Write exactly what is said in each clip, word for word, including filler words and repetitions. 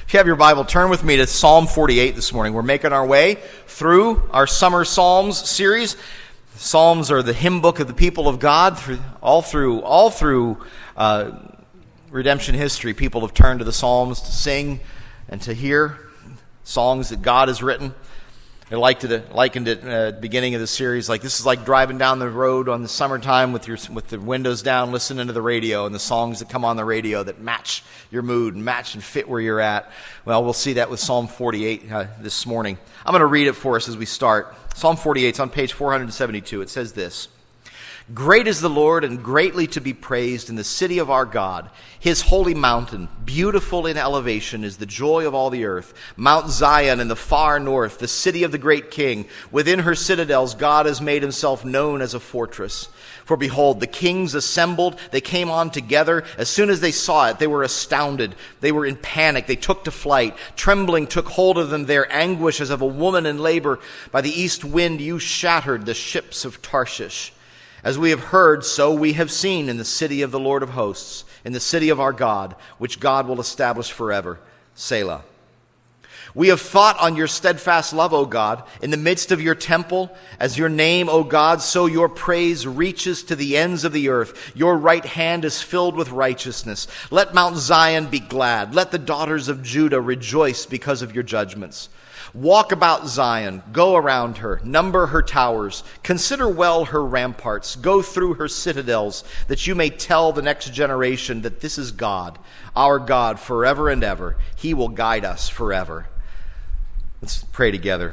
If you have your Bible, turn with me to Psalm forty-eight this morning. We're making our way through our Summer Psalms series. Psalms are the hymn book of the people of God. Through, all through, all through uh, redemption history, people have turned to the Psalms to sing and to hear songs that God has written. I liked it, likened it uh, at the beginning of the series, like this is like driving down the road on the summertime with your with the windows down, listening to the radio and the songs that come on the radio that match your mood and match and fit where you're at. Well, we'll see that with Psalm forty-eight uh, this morning. I'm going to read it for us as we start. Psalm forty-eight is on page four seventy-two. It says this: Great is the Lord and greatly to be praised in the city of our God, his holy mountain. Beautiful in elevation is the joy of all the earth. Mount Zion in the far north, the city of the great king. Within her citadels God has made himself known as a fortress. For behold, the kings assembled, they came on together. As soon as they saw it, they were astounded. They were in panic, they took to flight. Trembling took hold of them, their anguish as of a woman in labor. By the east wind you shattered the ships of Tarshish. As we have heard, so we have seen in the city of the Lord of hosts, in the city of our God, which God will establish forever. Selah. We have thought on your steadfast love, O God, in the midst of your temple. As your name, O God, so your praise reaches to the ends of the earth. Your right hand is filled with righteousness. Let Mount Zion be glad. Let the daughters of Judah rejoice because of your judgments. Walk about Zion, go around her, number her towers, consider well her ramparts, go through her citadels, that you may tell the next generation that this is God, our God forever and ever. He will guide us forever. Let's pray together.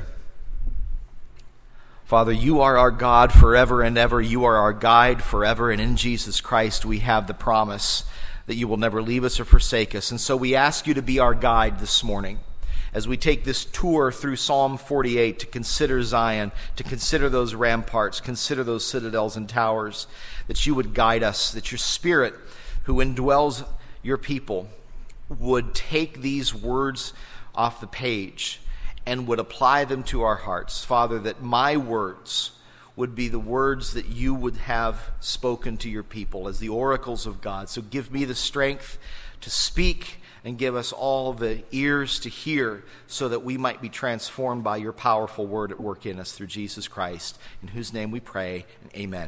Father, you are our God forever and ever. You are our guide forever, and in Jesus Christ we have the promise that you will never leave us or forsake us. And so we ask you to be our guide this morning, as we take this tour through Psalm forty-eight to consider Zion, to consider those ramparts, consider those citadels and towers, that you would guide us, that your Spirit who indwells your people would take these words off the page and would apply them to our hearts. Father, that my words would be the words that you would have spoken to your people as the oracles of God. So give me the strength to speak, and give us all the ears to hear, so that we might be transformed by your powerful word at work in us through Jesus Christ, in whose name we pray, and amen.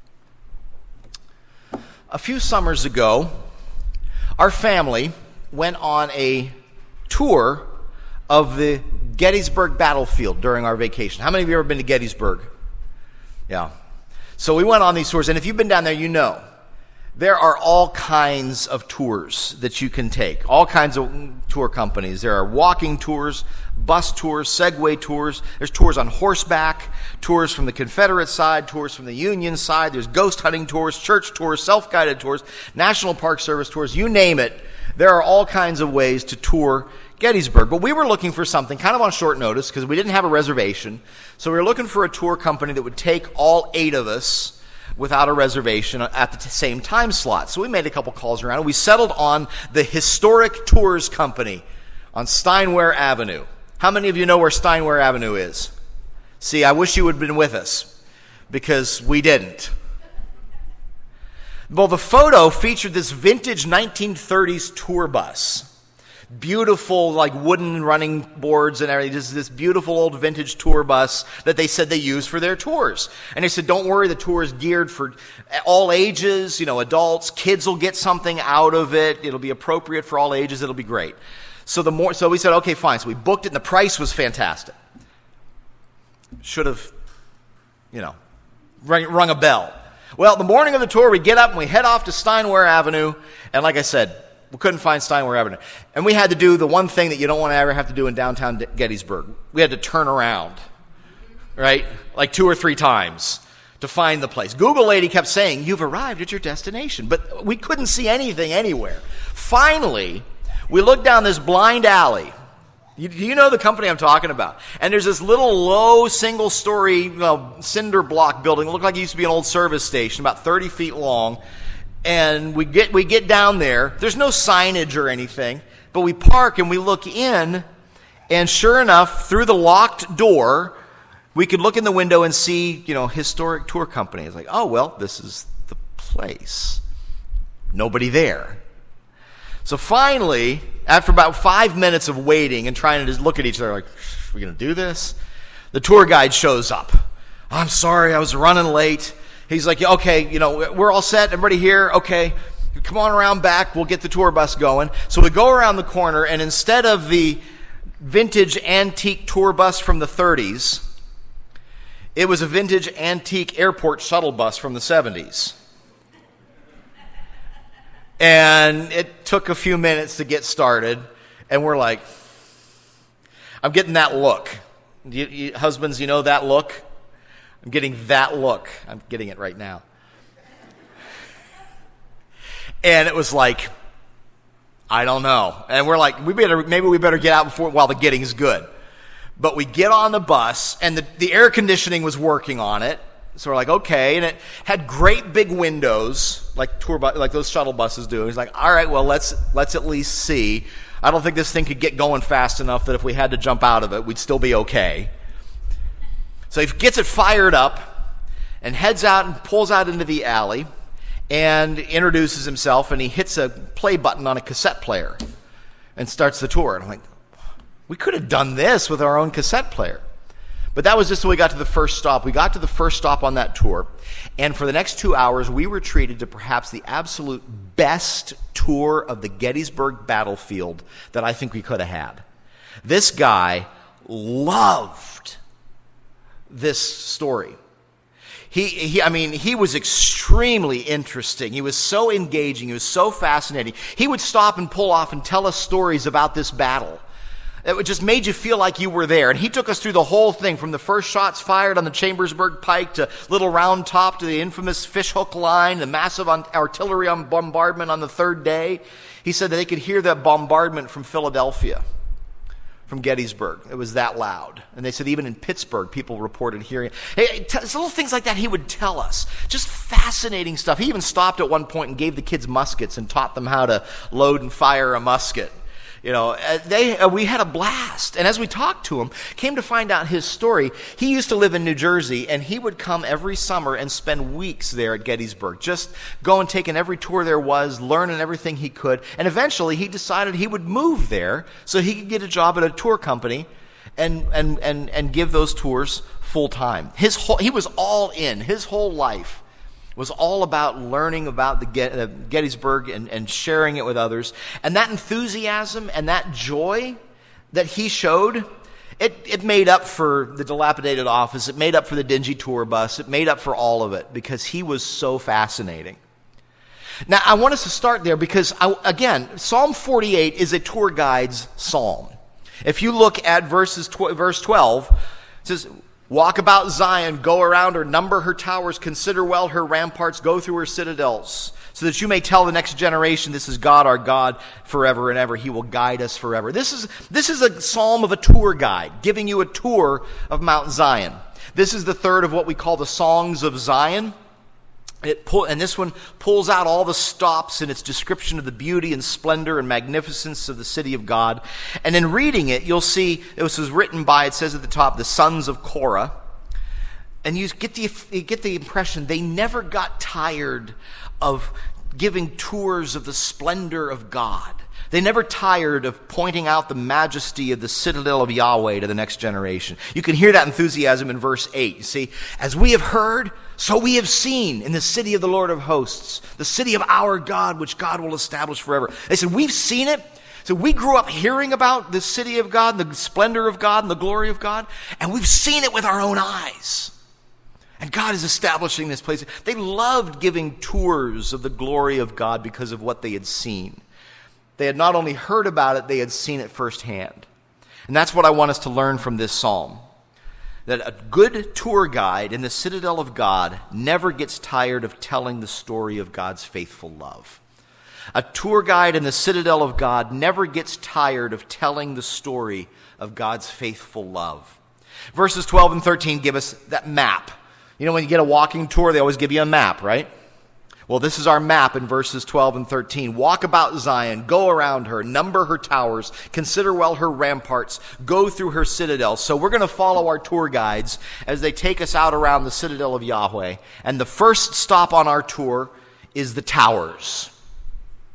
A few summers ago, our family went on a tour of the Gettysburg battlefield during our vacation. How many of you have ever been to Gettysburg? Yeah. So we went on these tours, and if you've been down there, you know. There are all kinds of tours that you can take, all kinds of tour companies. There are walking tours, bus tours, Segway tours. There's tours on horseback, tours from the Confederate side, tours from the Union side. There's ghost hunting tours, church tours, self-guided tours, National Park Service tours, you name it. There are all kinds of ways to tour Gettysburg. But we were looking for something kind of on short notice because we didn't have a reservation. So we were looking for a tour company that would take all eight of us without a reservation at the t- same time slot. So we made a couple calls around, and we settled on the Historic Tours Company on Steinware Avenue. How many of you know where Steinware Avenue is? See, I wish you would have been with us, because we didn't. Well, the photo featured this vintage nineteen thirties tour bus. Beautiful, like wooden running boards and everything. Just this beautiful old vintage tour bus that they said they use for their tours. And they said, don't worry, the tour is geared for all ages, you know, adults, kids will get something out of it. It'll be appropriate for all ages. It'll be great. So the more, so we said, okay, fine. So we booked it, and the price was fantastic. Should have, you know, rung, rung a bell. Well, the morning of the tour, we get up and we head off to Steinware Avenue. And like I said, we couldn't find Steinware Avenue. And we had to do the one thing that you don't want to ever have to do in downtown Gettysburg. We had to turn around, right? Like two or three times to find the place. Google lady kept saying, you've arrived at your destination. But we couldn't see anything anywhere. Finally, we looked down this blind alley. You, you know the company I'm talking about. And there's this little low single-story you know, cinder block building. It looked like it used to be an old service station, about thirty feet long. And we get we get down there. There's no signage or anything, but we park and we look in, and sure enough, through the locked door, we could look in the window and see, you know, Historic Tour Company. It's like, oh, well, this is the place. Nobody there. So finally, after about five minutes of waiting and trying to just look at each other like, are we going to do this? The tour guide shows up. I'm sorry, I was running late. He's like, okay, you know, we're all set. Everybody here? Okay, come on around back. We'll get the tour bus going. So we go around the corner, and instead of the vintage antique tour bus from the thirties, it was a vintage antique airport shuttle bus from the seventies. And it took a few minutes to get started, and we're like, I'm getting that look. You, you, husbands, you know that look? I'm getting that look. I'm getting it right now. And it was like, I don't know. And we're like, we better maybe we better get out before while the getting's good. But we get on the bus, and the, the air conditioning was working on it. So we're like, okay, and it had great big windows, like tour bu- like those shuttle buses do. He's like, all right, well, let's let's at least see. I don't think this thing could get going fast enough that if we had to jump out of it, we'd still be okay. So he gets it fired up and heads out and pulls out into the alley and introduces himself, and he hits a play button on a cassette player and starts the tour. And I'm like, we could have done this with our own cassette player. But that was just when we got to the first stop. We got to the first stop on that tour, and for the next two hours, we were treated to perhaps the absolute best tour of the Gettysburg battlefield that I think we could have had. This guy loved this story. He, he, I mean, he was extremely interesting. He was so engaging. He was so fascinating. He would stop and pull off and tell us stories about this battle. It just made you feel like you were there. And he took us through the whole thing, from the first shots fired on the Chambersburg Pike to Little Round Top to the infamous Fishhook Line, the massive artillery bombardment on the third day. He said that they could hear that bombardment from Philadelphia, from Gettysburg. It was that loud. And they said even in Pittsburgh, people reported hearing it. Hey, t- little things like that he would tell us. Just fascinating stuff. He even stopped at one point and gave the kids muskets and taught them how to load and fire a musket. You know, they uh, we had a blast. And as we talked to him, came to find out his story. He used to live in New Jersey, and he would come every summer and spend weeks there at Gettysburg, just going, taking every tour there was, learning everything he could. And eventually he decided he would move there so he could get a job at a tour company and and and, and give those tours full time. His whole, he was all in. His whole life was all about learning about the Get, uh, Gettysburg and, and sharing it with others. And that enthusiasm and that joy that he showed, it, it made up for the dilapidated office. It made up for the dingy tour bus. It made up for all of it because he was so fascinating. Now, I want us to start there because, I, again, Psalm forty-eight is a tour guide's psalm. If you look at verses tw- verse twelve, it says, walk about Zion, go around her, number her towers, consider well her ramparts, go through her citadels, so that you may tell the next generation, this is God our God forever and ever. He will guide us forever. This is, this is a psalm of a tour guide, giving you a tour of Mount Zion. This is the third of what we call the Songs of Zion. It pull, and this one pulls out all the stops in its description of the beauty and splendor and magnificence of the city of God. And in reading it, you'll see it was written by, it says at the top, the sons of Korah. And you get the you get the impression they never got tired of giving tours of the splendor of God. They never tired of pointing out the majesty of the citadel of Yahweh to the next generation. You can hear that enthusiasm in verse eight. You see, as we have heard, so we have seen in the city of the Lord of hosts, the city of our God, which God will establish forever. They said, we've seen it. So we grew up hearing about the city of God, the splendor of God, and the glory of God, and we've seen it with our own eyes. And God is establishing this place. They loved giving tours of the glory of God because of what they had seen. They had not only heard about it, they had seen it firsthand. And that's what I want us to learn from this psalm. That a good tour guide in the citadel of God never gets tired of telling the story of God's faithful love. A tour guide in the citadel of God never gets tired of telling the story of God's faithful love. Verses twelve and thirteen give us that map. You know, when you get a walking tour, they always give you a map, right? Well, this is our map in verses twelve and thirteen. Walk about Zion, go around her, number her towers, consider well her ramparts, go through her citadel. So we're going to follow our tour guides as they take us out around the citadel of Yahweh. And the first stop on our tour is the towers.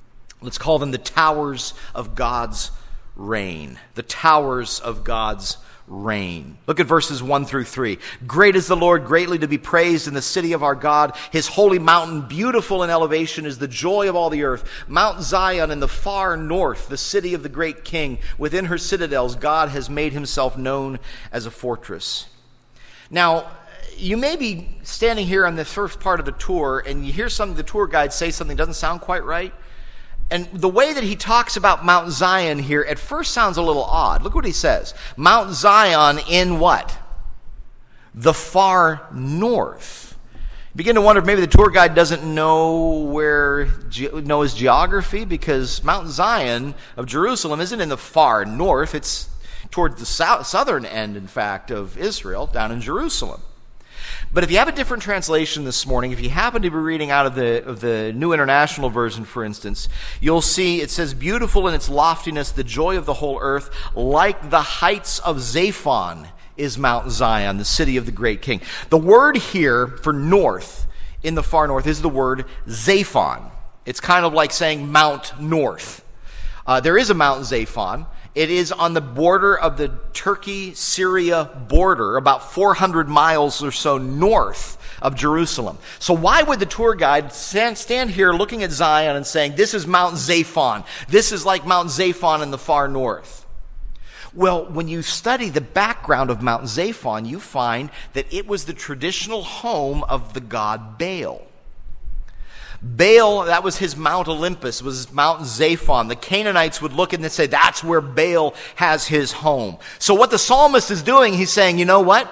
Let's call them the towers of God's reign. The towers of God's reign. Look at verses one through three. Great is the Lord, greatly to be praised in the city of our God. His holy mountain, beautiful in elevation, is the joy of all the earth. Mount Zion in the far north, the city of the great King. Within her citadels, God has made himself known as a fortress. Now, you may be standing here on the first part of the tour, and you hear some of the tour guide say something that doesn't sound quite right. And the way that he talks about Mount Zion here at first sounds a little odd. Look what he says. Mount Zion in what? The far north. You begin to wonder if maybe the tour guide doesn't know where know his geography, because Mount Zion of Jerusalem isn't in the far north. It's towards the south, southern end, in fact, of Israel, down in Jerusalem. But if you have a different translation this morning, if you happen to be reading out of the of the New International Version, for instance, you'll see it says, beautiful in its loftiness, the joy of the whole earth, like the heights of Zaphon is Mount Zion, the city of the great King. The word here for north, in the far north, is the word Zaphon. It's kind of like saying Mount North. Uh, there is a Mount Zaphon. It is on the border of the Turkey-Syria border, about four hundred miles or so north of Jerusalem. So why would the tour guide stand, stand here looking at Zion and saying, this is Mount Zaphon. This is like Mount Zaphon in the far north? Well, when you study the background of Mount Zaphon, you find that it was the traditional home of the god Baal. Baal, that was his Mount Olympus, was Mount Zaphon. The Canaanites would look and they'd say, that's where Baal has his home. So what the psalmist is doing, he's saying, you know what?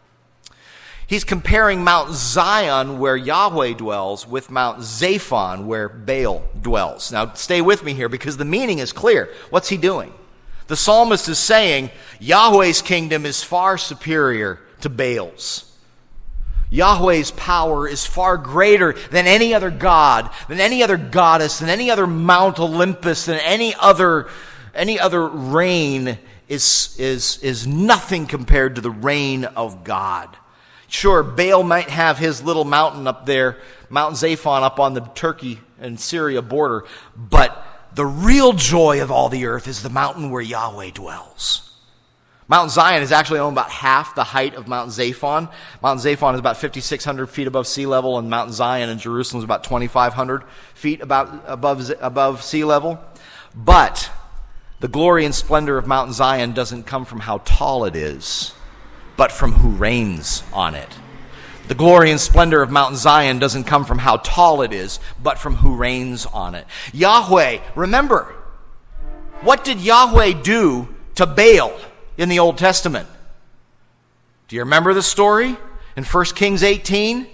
He's comparing Mount Zion, where Yahweh dwells, with Mount Zaphon, where Baal dwells. Now, stay with me here, because the meaning is clear. What's he doing? The psalmist is saying, Yahweh's kingdom is far superior to Baal's. Yahweh's power is far greater than any other god, than any other goddess, than any other Mount Olympus, than any other any other reign is, is, is nothing compared to the reign of God. Sure, Baal might have his little mountain up there, Mount Zaphon up on the Turkey and Syria border, but the real joy of all the earth is the mountain where Yahweh dwells. Mount Zion is actually only about half the height of Mount Zaphon. Mount Zaphon is about fifty-six hundred feet above sea level, and Mount Zion in Jerusalem is about twenty-five hundred feet about above, above sea level. But the glory and splendor of Mount Zion doesn't come from how tall it is, but from who reigns on it. The glory and splendor of Mount Zion doesn't come from how tall it is, but from who reigns on it. Yahweh, remember, what did Yahweh do to Baal in the Old Testament? Do you remember the story in First Kings eighteen?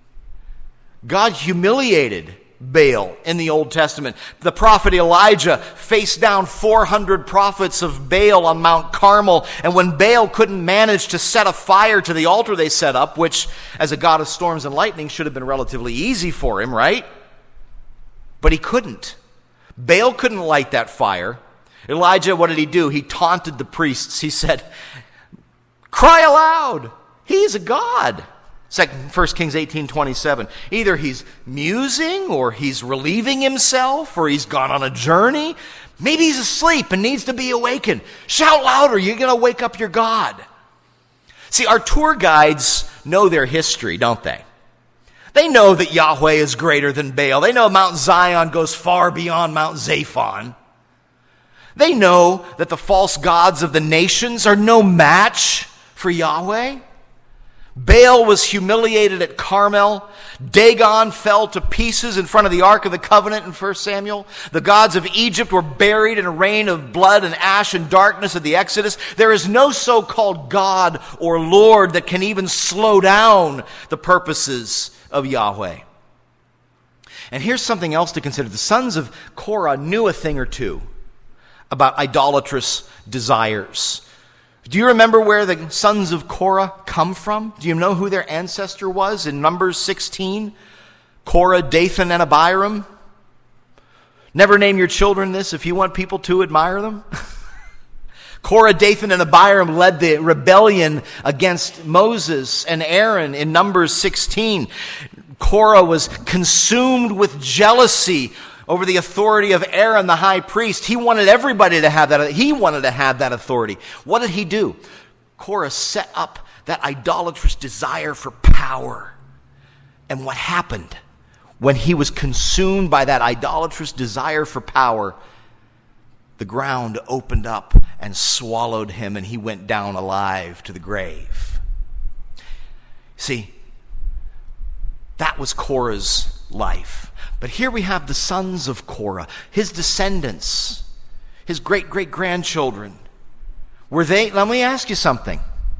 God humiliated Baal in the Old Testament. The prophet Elijah faced down four hundred prophets of Baal on Mount Carmel, and when Baal couldn't manage to set a fire to the altar they set up, which as a god of storms and lightning should have been relatively easy for him, right? But he couldn't. Baal couldn't light that fire. Elijah, what did he do? He taunted the priests. He said, cry aloud. He's a god. Second, First Kings eighteen twenty-seven. Either he's musing, or he's relieving himself, or he's gone on a journey. Maybe he's asleep and needs to be awakened. Shout louder. You're going to wake up your God. See, our tour guides know their history, don't they? They know that Yahweh is greater than Baal. They know Mount Zion goes far beyond Mount Zaphon. They know that the false gods of the nations are no match for Yahweh. Baal was humiliated at Carmel. Dagon fell to pieces in front of the Ark of the Covenant in First Samuel. The gods of Egypt were buried in a rain of blood and ash and darkness at the Exodus. There is no so-called God or Lord that can even slow down the purposes of Yahweh. And here's something else to consider. The sons of Korah knew a thing or two about idolatrous desires. Do you remember where the sons of Korah come from? Do you know who their ancestor was in Numbers sixteen? Korah, Dathan, and Abiram. Never name your children this if you want people to admire them. Korah, Dathan, and Abiram led the rebellion against Moses and Aaron in Numbers sixteen. Korah was consumed with jealousy over the authority of Aaron the high priest. He wanted everybody to have that. He wanted to have that authority. What did he do? Korah set up that idolatrous desire for power. And what happened? When he was consumed by that idolatrous desire for power, the ground opened up and swallowed him, and he went down alive to the grave. See, that was Korah's life. But here we have the sons of Korah, his descendants, his great-great-grandchildren. Were they, let me ask you something.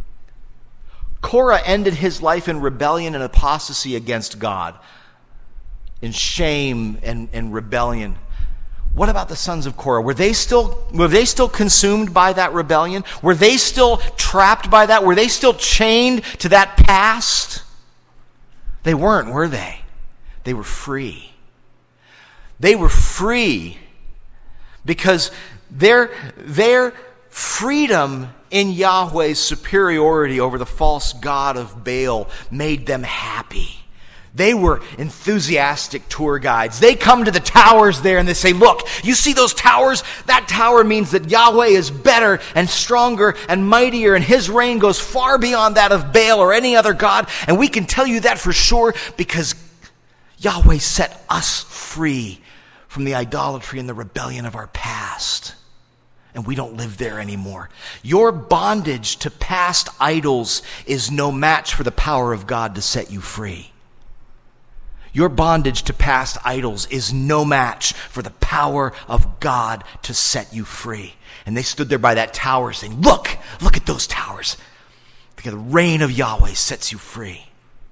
Korah ended his life in rebellion and apostasy against God, in shame and, and rebellion. What about the sons of Korah? Were they still were they still consumed by that rebellion? Were they still trapped by that? Were they still chained to that past? They weren't, were they? They were free. They were free because their their freedom in Yahweh's superiority over the false god of Baal made them happy. They were enthusiastic tour guides. They come to the towers there and they say, look, you see those towers? That tower means that Yahweh is better and stronger and mightier, and his reign goes far beyond that of Baal or any other god. And we can tell you that for sure because Yahweh set us free from the idolatry and the rebellion of our past. And we don't live there anymore. Your bondage to past idols is no match for the power of God to set you free. Your bondage to past idols is no match for the power of God to set you free. And they stood there by that tower saying, look, look at those towers. Because the reign of Yahweh sets you free.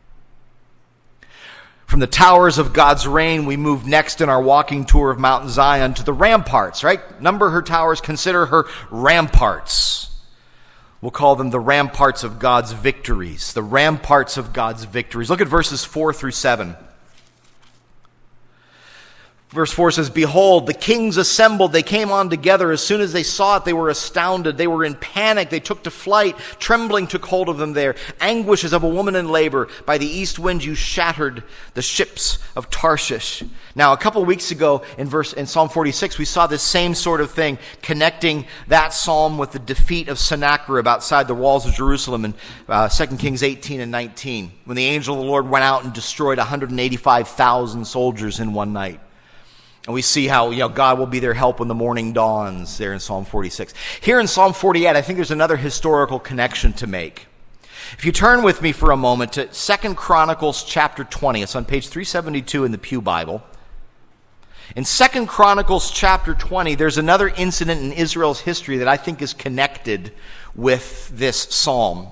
From the towers of God's reign, we move next in our walking tour of Mount Zion to the ramparts, right? Number her towers, consider her ramparts. We'll call them the ramparts of God's victories. The ramparts of God's victories. Look at verses four through seven. Verse four says, behold, the kings assembled. They came on together. As soon as they saw it, they were astounded. They were in panic. They took to flight. Trembling took hold of them there. Anguish as of a woman in labor. By the east wind you shattered the ships of Tarshish. Now, a couple of weeks ago in verse in Psalm forty-six, we saw this same sort of thing, connecting that psalm with the defeat of Sennacherib outside the walls of Jerusalem in uh, Second Kings eighteen and nineteen, when the angel of the Lord went out and destroyed one hundred eighty-five thousand soldiers in one night. And we see how, you know, God will be their help when the morning dawns there in Psalm forty-six. Here in Psalm forty-eight, I think there's another historical connection to make. If you turn with me for a moment to Second Chronicles chapter twenty, it's on page three seventy-two in the Pew Bible. In Second Chronicles chapter twenty, there's another incident in Israel's history that I think is connected with this psalm.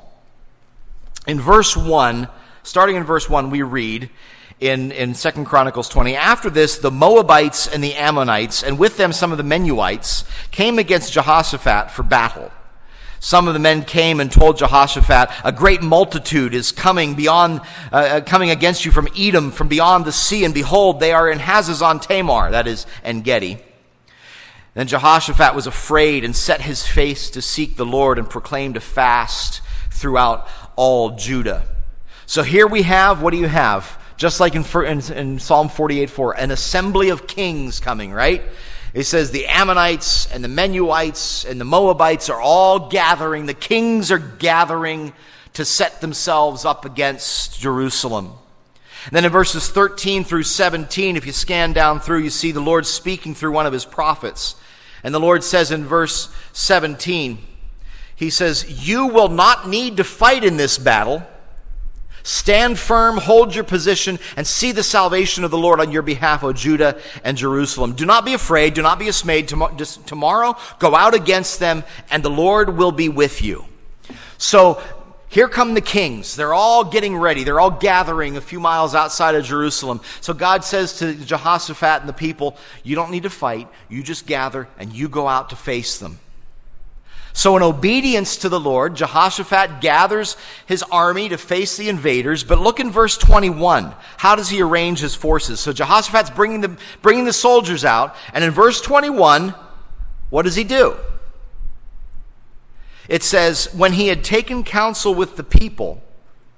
In verse one, starting in verse one, we read, In, in Second Chronicles twenty, after this, the Moabites and the Ammonites, and with them some of the Menuites, came against Jehoshaphat for battle. Some of the men came and told Jehoshaphat, a great multitude is coming beyond, uh, coming against you from Edom, from beyond the sea, and behold, they are in Hazazon Tamar, that is En-Gedi. Then Jehoshaphat was afraid and set his face to seek the Lord and proclaimed a fast throughout all Judah. So here we have, what do you have? Just like in, in, in Psalm forty-eight four, an assembly of kings coming, right? It says the Ammonites and the Menuites and the Moabites are all gathering. The kings are gathering to set themselves up against Jerusalem. And then in verses thirteen through seventeen, if you scan down through, you see the Lord speaking through one of his prophets. And the Lord says in verse seventeen, he says, you will not need to fight in this battle. Stand firm, hold your position, and see the salvation of the Lord on your behalf, O Judah and Jerusalem. Do not be afraid, do not be dismayed. Tomorrow, go out against them, and the Lord will be with you. So, here come the kings. They're all getting ready. They're all gathering a few miles outside of Jerusalem. So God says to Jehoshaphat and the people, you don't need to fight. You just gather, and you go out to face them. So in obedience to the Lord, Jehoshaphat gathers his army to face the invaders. But look in verse twenty-one. How does he arrange his forces? So Jehoshaphat's bringing the, bringing the soldiers out. And in verse twenty-one, what does he do? It says, when he had taken counsel with the people,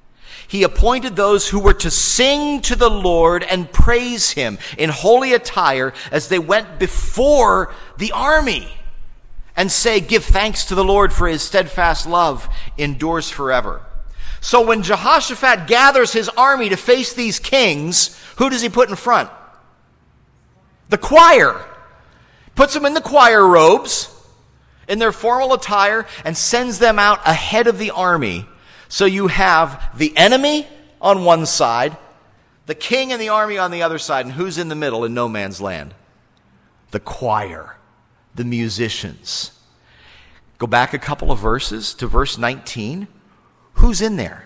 he appointed those who were to sing to the Lord and praise him in holy attire as they went before the army and say, give thanks to the Lord, for his steadfast love endures forever. So when Jehoshaphat gathers his army to face these kings, who does he put in front? The choir. Puts them in the choir robes, in their formal attire, and sends them out ahead of the army. So you have the enemy on one side, the king and the army on the other side, and who's in the middle in no man's land? The choir, the musicians. Go back a couple of verses to verse nineteen. Who's in there?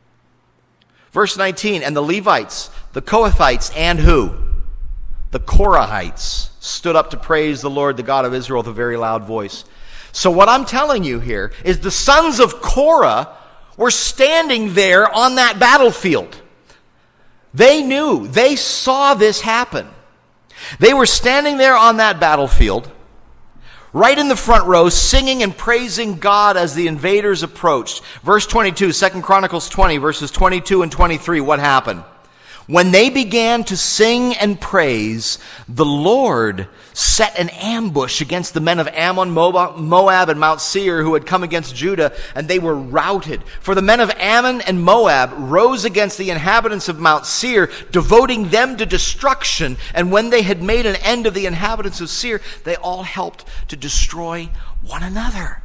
Verse nineteen, and the Levites, the Kohathites, and who? The Korahites stood up to praise the Lord, the God of Israel, with a very loud voice. So what I'm telling you here is the sons of Korah were standing there on that battlefield. They knew, they saw this happen. They were standing there on that battlefield, right in the front row, singing and praising God as the invaders approached. Verse twenty-two, Second Chronicles twenty, verses twenty-two and twenty-three, what happened? When they began to sing and praise, the Lord set an ambush against the men of Ammon, Moab, and Mount Seir who had come against Judah, and they were routed. For the men of Ammon and Moab rose against the inhabitants of Mount Seir, devoting them to destruction. And when they had made an end of the inhabitants of Seir, they all helped to destroy one another.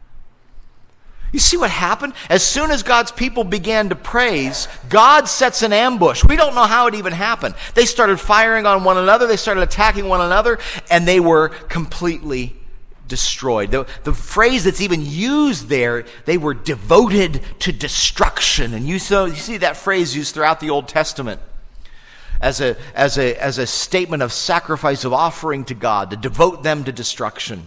You see what happened? As soon as God's people began to praise, God sets an ambush. We don't know how it even happened. They started firing on one another. They started attacking one another, and they were completely destroyed. The, the phrase that's even used there, they were devoted to destruction. And you, so, you see that phrase used throughout the Old Testament as a, as a, as a statement of sacrifice, of offering to God, to devote them to destruction.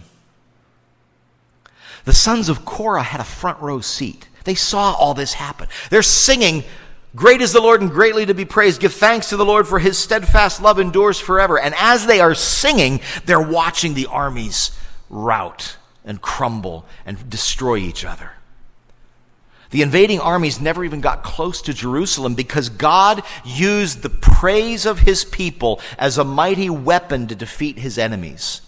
The sons of Korah had a front row seat. They saw all this happen. They're singing, great is the Lord and greatly to be praised. Give thanks to the Lord, for his steadfast love endures forever. And as they are singing, they're watching the armies rout and crumble and destroy each other. The invading armies never even got close to Jerusalem because God used the praise of his people as a mighty weapon to defeat his enemies.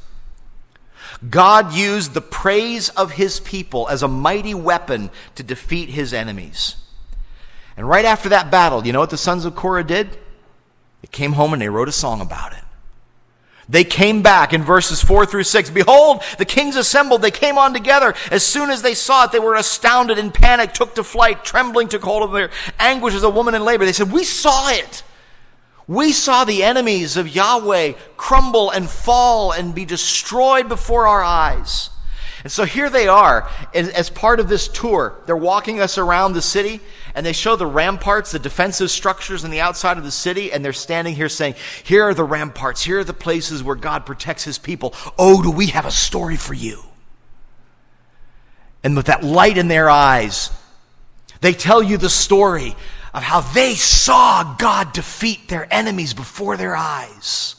God used the praise of his people as a mighty weapon to defeat his enemies. And right after that battle, you know what the sons of Korah did? They came home and they wrote a song about it. They came back in verses four through six. Behold, the kings assembled. They came on together. As soon as they saw it, they were astounded and panic, took to flight, trembling took hold of their anguish as a woman in labor. They said, we saw it. We saw the enemies of Yahweh crumble and fall and be destroyed before our eyes. And so here they are, as part of this tour. They're walking us around the city, and they show the ramparts, the defensive structures on the outside of the city, and they're standing here saying, here are the ramparts, here are the places where God protects his people. Oh, do we have a story for you? And with that light in their eyes, they tell you the story of how they saw God defeat their enemies before their eyes.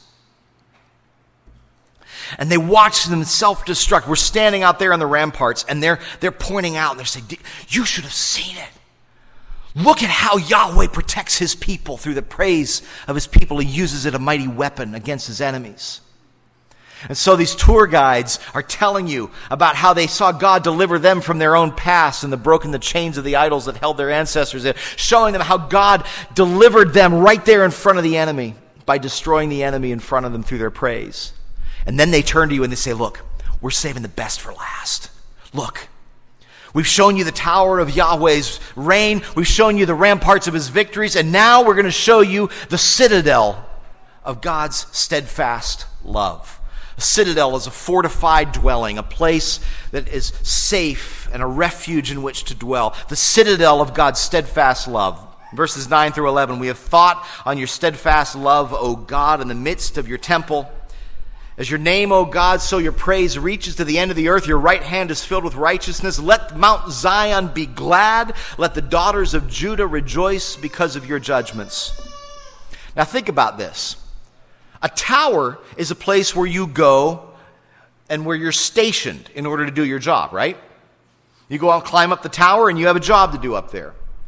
And they watched them self-destruct. We're standing out there on the ramparts, and they're, they're pointing out, and they're saying, you should have seen it. Look at how Yahweh protects his people through the praise of his people. He uses it a mighty weapon against his enemies. And so these tour guides are telling you about how they saw God deliver them from their own past and the broken the chains of the idols that held their ancestors in, showing them how God delivered them right there in front of the enemy by destroying the enemy in front of them through their praise. And then they turn to you and they say, look, we're saving the best for last. Look, we've shown you the tower of Yahweh's reign. We've shown you the ramparts of his victories. And now we're going to show you the citadel of God's steadfast love. A citadel is a fortified dwelling, a place that is safe and a refuge in which to dwell. The citadel of God's steadfast love. Verses nine through eleven, we have thought on your steadfast love, O God, in the midst of your temple. As your name, O God, so your praise reaches to the end of the earth. Your right hand is filled with righteousness. Let Mount Zion be glad. Let the daughters of Judah rejoice because of your judgments. Now think about this. A tower is a place where you go and where you're stationed in order to do your job, right? You go out and climb up the tower and you have a job to do up there.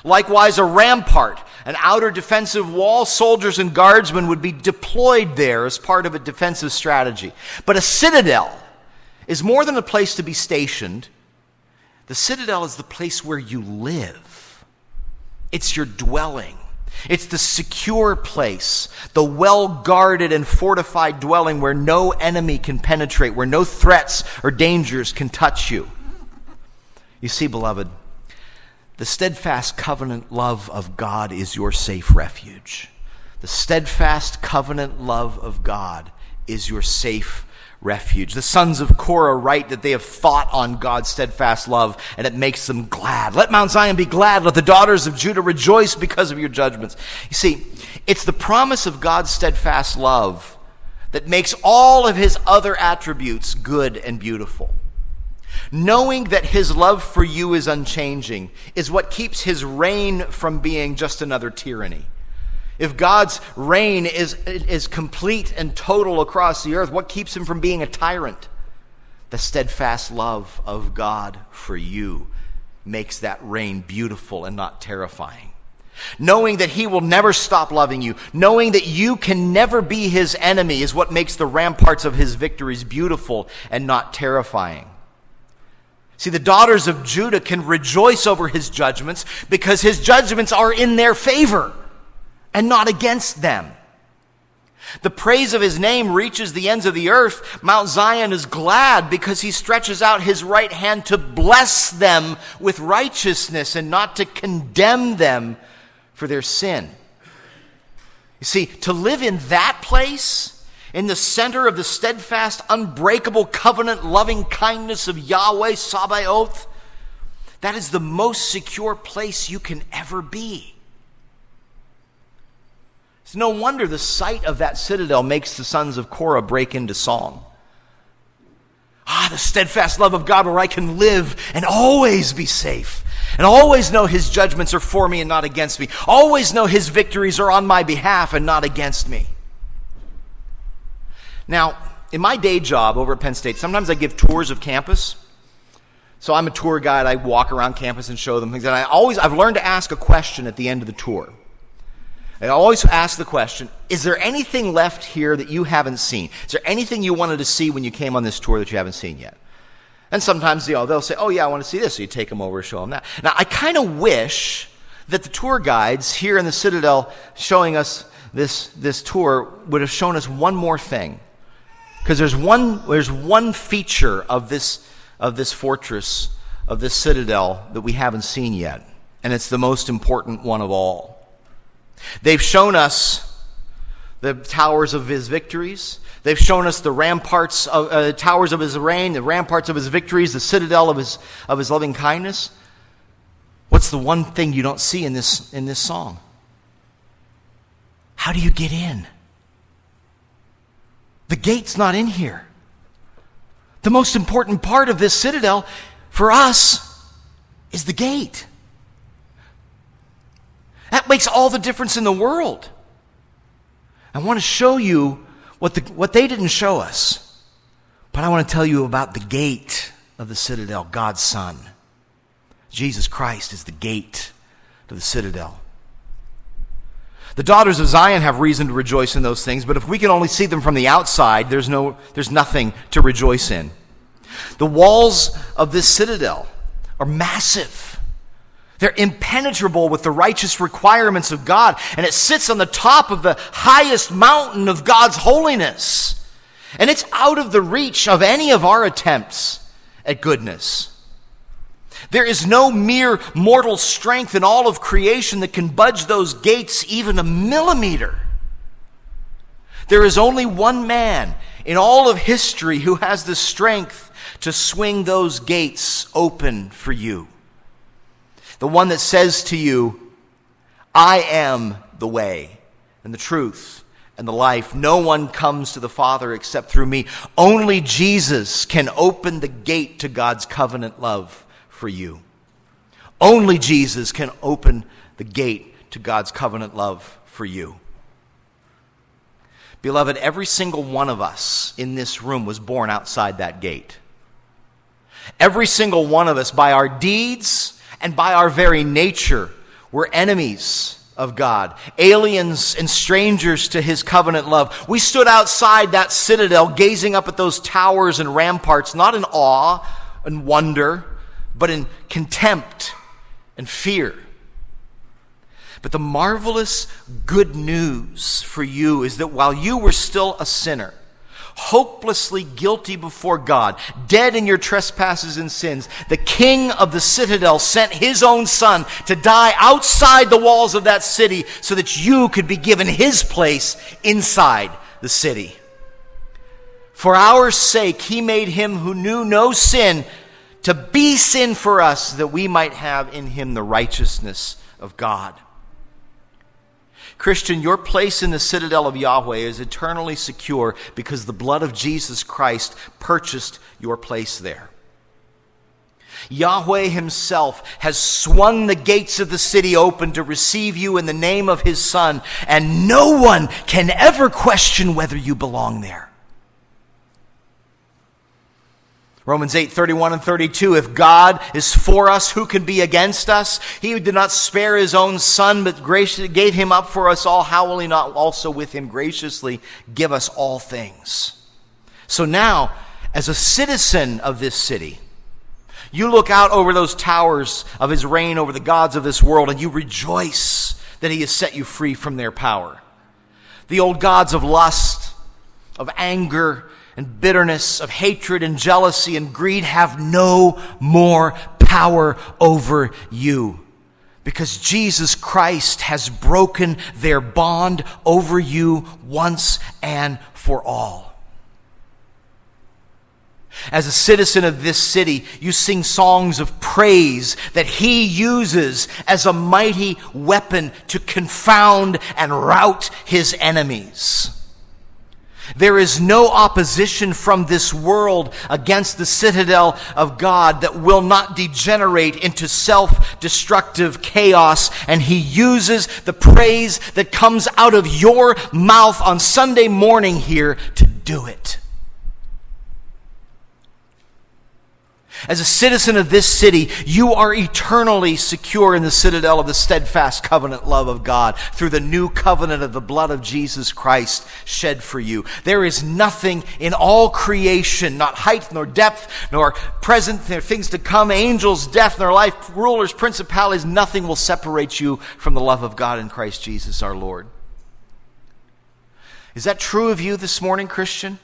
Likewise, a rampart, an outer defensive wall, soldiers and guardsmen would be deployed there as part of a defensive strategy. But a citadel is more than a place to be stationed. The citadel is the place where you live. It's your dwelling. It's the secure place, the well-guarded and fortified dwelling where no enemy can penetrate, where no threats or dangers can touch you. You see, beloved, the steadfast covenant love of God is your safe refuge. The steadfast covenant love of God is your safe refuge. The sons of Korah write that they have thought on God's steadfast love, and it makes them glad. Let Mount Zion be glad. Let the daughters of Judah rejoice because of your judgments. You see, it's the promise of God's steadfast love that makes all of his other attributes good and beautiful. Knowing that his love for you is unchanging is what keeps his reign from being just another tyranny. If God's reign is, is complete and total across the earth, what keeps him from being a tyrant? The steadfast love of God for you makes that reign beautiful and not terrifying. Knowing that he will never stop loving you, knowing that you can never be his enemy is what makes the ramparts of his victories beautiful and not terrifying. See, the daughters of Judah can rejoice over his judgments because his judgments are in their favor and not against them. The praise of his name reaches the ends of the earth. Mount Zion is glad because he stretches out his right hand to bless them with righteousness and not to condemn them for their sin. You see, to live in that place, in the center of the steadfast, unbreakable covenant loving kindness of Yahweh Sabaoth, that is the most secure place you can ever be. It's no wonder the sight of that citadel makes the sons of Korah break into song. Ah, the steadfast love of God where I can live and always be safe. And always know his judgments are for me and not against me. Always know his victories are on my behalf and not against me. Now, in my day job over at Penn State, sometimes I give tours of campus. So I'm a tour guide. I walk around campus and show them things. And I always, I've learned to ask a question at the end of the tour. I always ask the question, is there anything left here that you haven't seen? Is there anything you wanted to see when you came on this tour that you haven't seen yet? And sometimes, you know, they'll say, oh yeah, I want to see this. So you take them over and show them that. Now, I kind of wish that the tour guides here in the Citadel showing us this, this tour would have shown us one more thing. Because there's one, there's one feature of this, of this fortress, of this Citadel that we haven't seen yet. And it's the most important one of all. They've shown us the towers of his victories. They've shown us the ramparts of uh, towers of his reign, the ramparts of his victories, the citadel of his of his loving kindness. What's the one thing you don't see in this in this song? How do you get in? The gate's not in here. The most important part of this citadel for us is the gate. That makes all the difference in the world. I want to show you what the, what they didn't show us. But I want to tell you about the gate of the citadel, God's Son. Jesus Christ is the gate to the citadel. The daughters of Zion have reason to rejoice in those things, but if we can only see them from the outside, there's no, there's nothing to rejoice in. The walls of this citadel are massive. They're impenetrable with the righteous requirements of God, and it sits on the top of the highest mountain of God's holiness. And it's out of the reach of any of our attempts at goodness. There is no mere mortal strength in all of creation that can budge those gates even a millimeter. There is only one man in all of history who has the strength to swing those gates open for you. The one that says to you, I am the way and the truth and the life. No one comes to the Father except through me. Only Jesus can open the gate to God's covenant love for you. Only Jesus can open the gate to God's covenant love for you. Beloved, every single one of us in this room was born outside that gate. Every single one of us, by our deeds and by our very nature, We're enemies of God, aliens and strangers to his covenant love. We stood outside that citadel gazing up at those towers and ramparts, not in awe and wonder, but in contempt and fear. But the marvelous good news for you is that while you were still a sinner, hopelessly guilty before God, dead in your trespasses and sins, the king of the citadel sent his own son to die outside the walls of that city so that you could be given his place inside the city. For our sake, he made him who knew no sin to be sin for us, that we might have in him the righteousness of God. Christian, your place in the citadel of Yahweh is eternally secure because the blood of Jesus Christ purchased your place there. Yahweh himself has swung the gates of the city open to receive you in the name of his Son, and no one can ever question whether you belong there. Romans eight, thirty-one and thirty-two, if God is for us, who can be against us? He who did not spare his own son, but graciously gave him up for us all, how will he not also with him graciously give us all things? So now, as a citizen of this city, you look out over those towers of his reign over the gods of this world, and you rejoice that he has set you free from their power. The old gods of lust, of anger, and bitterness, of hatred and jealousy and greed have no more power over you, because Jesus Christ has broken their bond over you once and for all. As a citizen of this city, you sing songs of praise that he uses as a mighty weapon to confound and rout his enemies. There is no opposition from this world against the citadel of God that will not degenerate into self-destructive chaos, and he uses the praise that comes out of your mouth on Sunday morning here to do it. As a citizen of this city, you are eternally secure in the citadel of the steadfast covenant love of God through the new covenant of the blood of Jesus Christ shed for you. There is nothing in all creation, not height nor depth, nor present, nor things to come, angels, death, nor life, rulers, principalities, nothing will separate you from the love of God in Christ Jesus our Lord. Is that true of you this morning, Christian?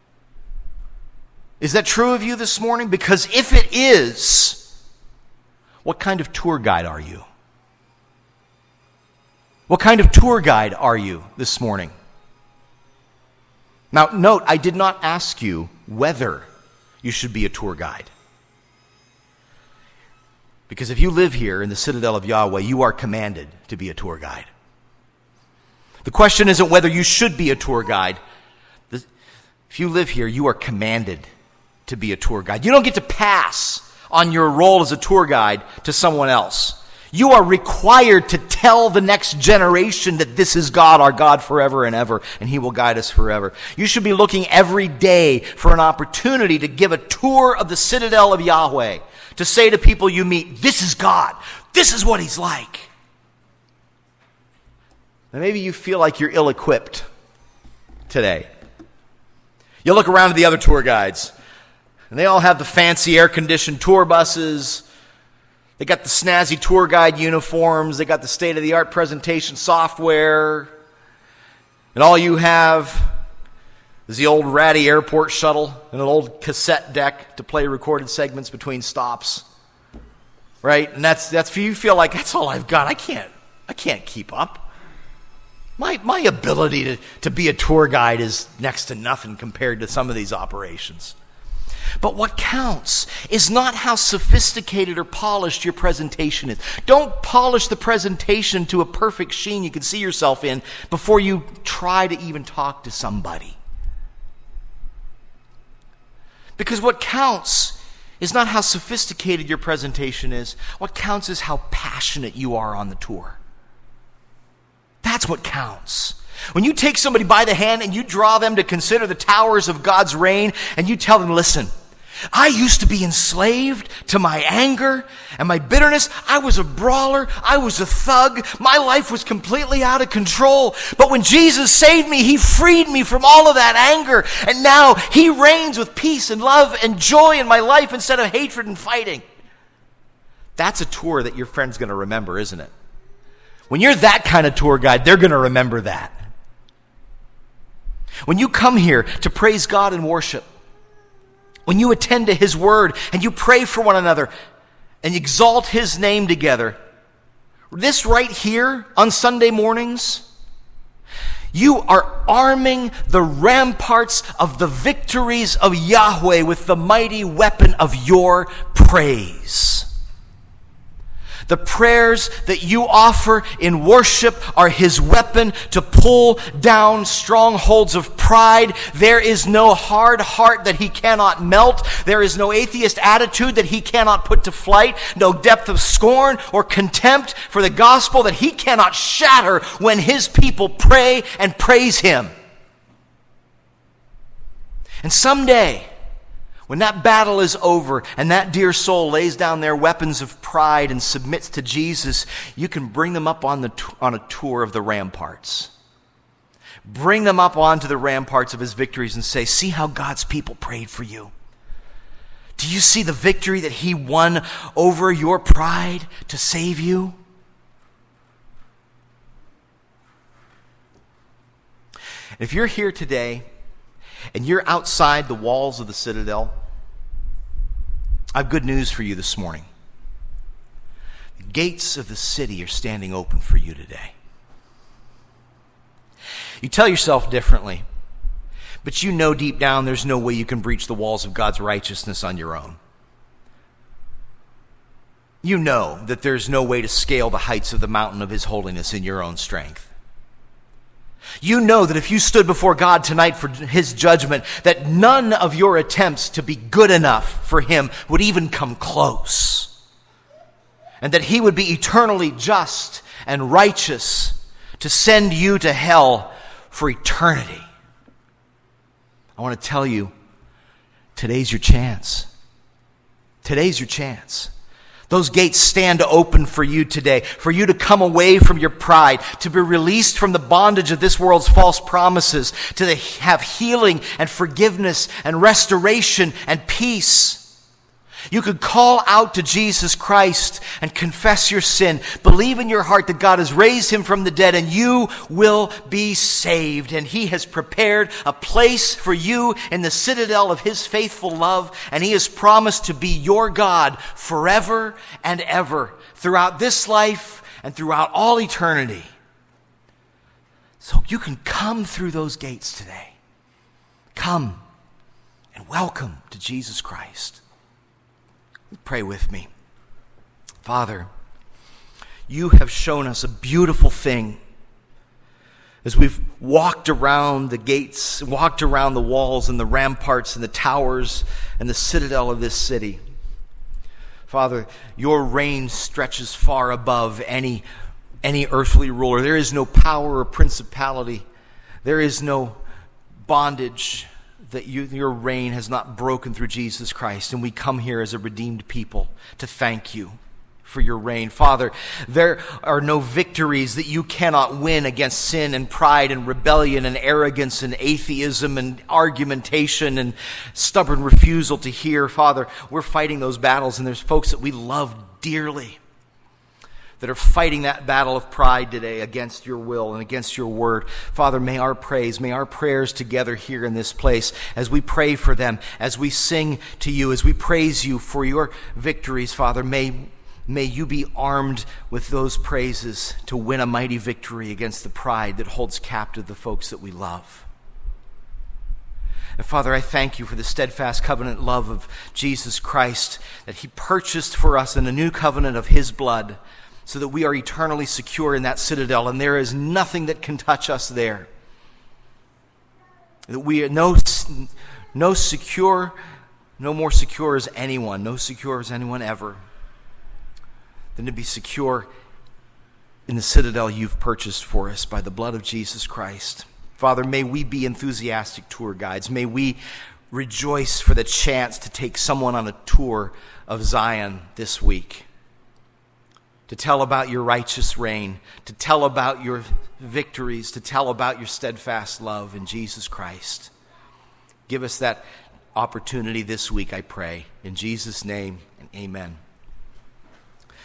Is that true of you this morning? Because if it is, what kind of tour guide are you? What kind of tour guide are you this morning? Now, note, I did not ask you whether you should be a tour guide. Because if you live here in the citadel of Yahweh, you are commanded to be a tour guide. The question isn't whether you should be a tour guide. If you live here, you are commanded to be a tour guide. You don't get to pass on your role as a tour guide to someone else. You are required to tell the next generation that this is God, our God forever and ever, and he will guide us forever. You should be looking every day for an opportunity to give a tour of the citadel of Yahweh, to say to people you meet, this is God, this is what he's like. Now maybe you feel like you're ill-equipped today. You look around at the other tour guides, and they all have the fancy air-conditioned tour buses. They got the snazzy tour guide uniforms. They got the state-of-the-art presentation software. And all you have is the old ratty airport shuttle and an old cassette deck to play recorded segments between stops. Right? And that's that's you feel like that's all I've got. I can't I can't keep up. My my ability to, to be a tour guide is next to nothing compared to some of these operations. But what counts is not how sophisticated or polished your presentation is. Don't polish the presentation to a perfect sheen you can see yourself in before you try to even talk to somebody. Because what counts is not how sophisticated your presentation is. What counts is how passionate you are on the tour. That's what counts. When you take somebody by the hand and you draw them to consider the towers of God's reign, and you tell them, listen, I used to be enslaved to my anger and my bitterness. I was a brawler. I was a thug. My life was completely out of control. But when Jesus saved me, he freed me from all of that anger. And now he reigns with peace and love and joy in my life instead of hatred and fighting. That's a tour that your friend's going to remember, isn't it? When you're that kind of tour guide, they're going to remember that. When you come here to praise God and worship, when you attend to his word and you pray for one another and exalt his name together, this right here on Sunday mornings, you are arming the ramparts of the victories of Yahweh with the mighty weapon of your praise. The prayers that you offer in worship are his weapon to pull down strongholds of pride. There is no hard heart that he cannot melt. There is no atheist attitude that he cannot put to flight. No depth of scorn or contempt for the gospel that he cannot shatter when his people pray and praise him. And someday, when that battle is over and that dear soul lays down their weapons of pride and submits to Jesus, you can bring them up on the on a tour of the ramparts. Bring them up onto the ramparts of his victories and say, see how God's people prayed for you. Do you see the victory that he won over your pride to save you? If you're here today and you're outside the walls of the Citadel, I have good news for you this morning. The gates of the city are standing open for you today. You tell yourself differently, but you know deep down there's no way you can breach the walls of God's righteousness on your own. You know that there's no way to scale the heights of the mountain of his holiness in your own strength. You know that if you stood before God tonight for his judgment, that none of your attempts to be good enough for him would even come close. And that he would be eternally just and righteous to send you to hell for eternity. I want to tell you, today's your chance. Today's your chance. Those gates stand open for you today, for you to come away from your pride, to be released from the bondage of this world's false promises, to have healing and forgiveness and restoration and peace. You could call out to Jesus Christ and confess your sin. Believe in your heart that God has raised him from the dead and you will be saved. And he has prepared a place for you in the citadel of his faithful love. And he has promised to be your God forever and ever, throughout this life and throughout all eternity. So you can come through those gates today. Come and welcome to Jesus Christ. Pray with me. Father, you have shown us a beautiful thing as we've walked around the gates, walked around the walls and the ramparts and the towers and the citadel of this city. Father, your reign stretches far above any, any earthly ruler. There is no power or principality. There is no bondage that you, your reign has not broken through Jesus Christ. And we come here as a redeemed people to thank you for your reign. Father, there are no victories that you cannot win against sin and pride and rebellion and arrogance and atheism and argumentation and stubborn refusal to hear. Father, we're fighting those battles, and there's folks that we love dearly that are fighting that battle of pride today against your will and against your word. Father, may our praise, may our prayers together here in this place, as we pray for them, as we sing to you, as we praise you for your victories, Father, may, may you be armed with those praises to win a mighty victory against the pride that holds captive the folks that we love. And Father, I thank you for the steadfast covenant love of Jesus Christ that he purchased for us in a new covenant of his blood, so that we are eternally secure in that citadel, and there is nothing that can touch us there. That we are no, no secure, no more secure as anyone, no secure as anyone ever, than to be secure in the citadel you've purchased for us by the blood of Jesus Christ. Father, may we be enthusiastic tour guides. May we rejoice for the chance to take someone on a tour of Zion this week, to tell about your righteous reign, to tell about your victories, to tell about your steadfast love in Jesus Christ. Give us that opportunity this week, I pray. In Jesus' name, and amen.